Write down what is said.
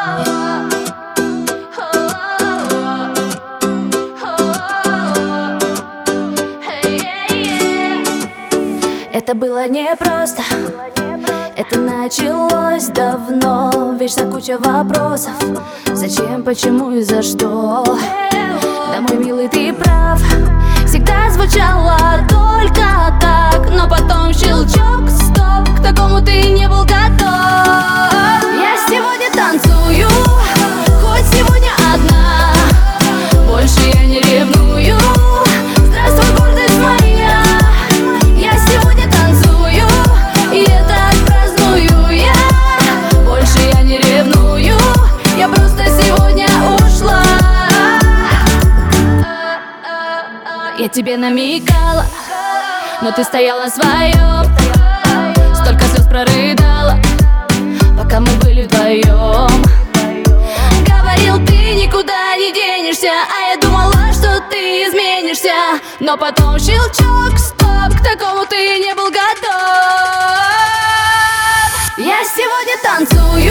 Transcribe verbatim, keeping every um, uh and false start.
Это было непросто, это началось давно. Вечно куча вопросов: зачем, почему и за что. Да, мой милый, ты прав, всегда звучало только так, но потом щелчок, стоп, к такому ты не был готов. Я сегодня танцую, хоть сегодня одна, больше я не ревную. Здравствуй, гордость моя. Я сегодня танцую, и это отпраздную я. Больше я не ревную, я просто сегодня ушла. Я тебе намекала, но ты стояла на своем. Столько слез прорыдала, пока мы были вдвоем. Говорил, ты никуда не денешься, а я думала, что ты изменишься. Но потом щелчок, стоп, к такому ты не был готов. Я сегодня танцую,